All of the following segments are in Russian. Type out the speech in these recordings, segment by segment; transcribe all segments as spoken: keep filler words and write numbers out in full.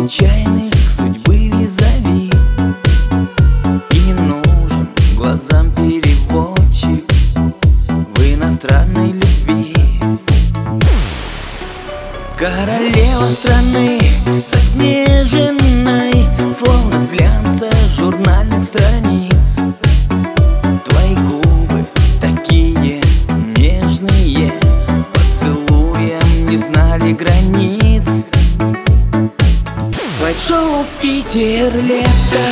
случайных судьбы визави, и не нужен глазам переводчик в иностранной любви. Королева страны заснеженной, словно с глянца журнальных страниц. Твои губы такие нежные, поцелуем не знали границ. Слайд-шоу «Питер, лето»,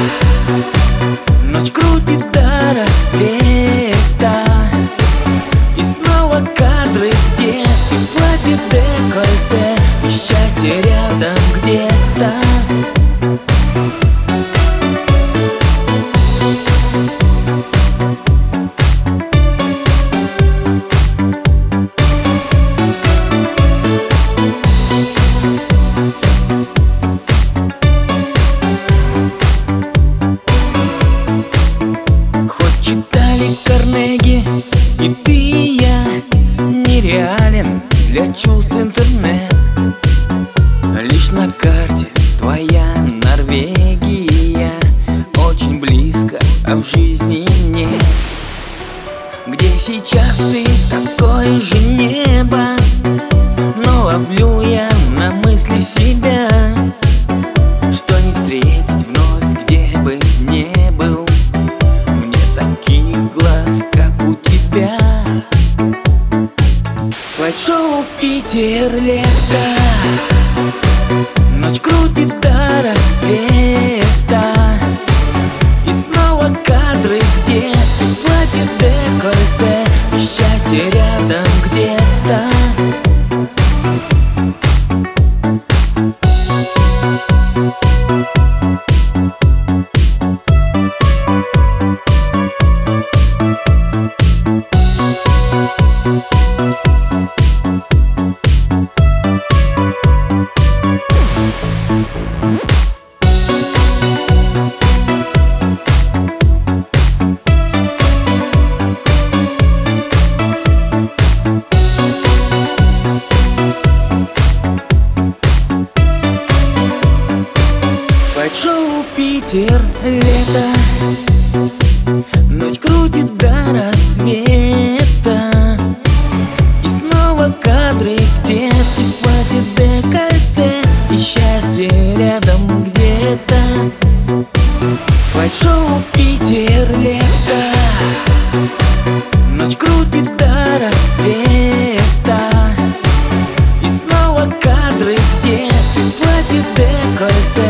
ночь крутит до рассвета, и снова кадры, где ты в платье декольте, и счастье рядом где-то. Карнеги, и ты и я, нереален для чувств интернет. Лишь на карте твоя Норвегия, очень близко, а в жизни нет. Где сейчас ты, такое же небо, но ловлю я на мысли себя, что не встретить вновь, где бы не был. Глаз, как у тебя. Слайд-шоу «Питер, лето», ночь крутит до рассвета, и снова кадры, где ты в платье декольте, и счастье рядом где-то. Слайд-шоу «Питер, лето», ночь крутит до рассвета, и снова кадры, где ты в платье декольте, и счастье рядом где-то. Слайд-шоу «Питер, лето», ночь крутит до рассвета, и снова кадры, где ты в платье декольте,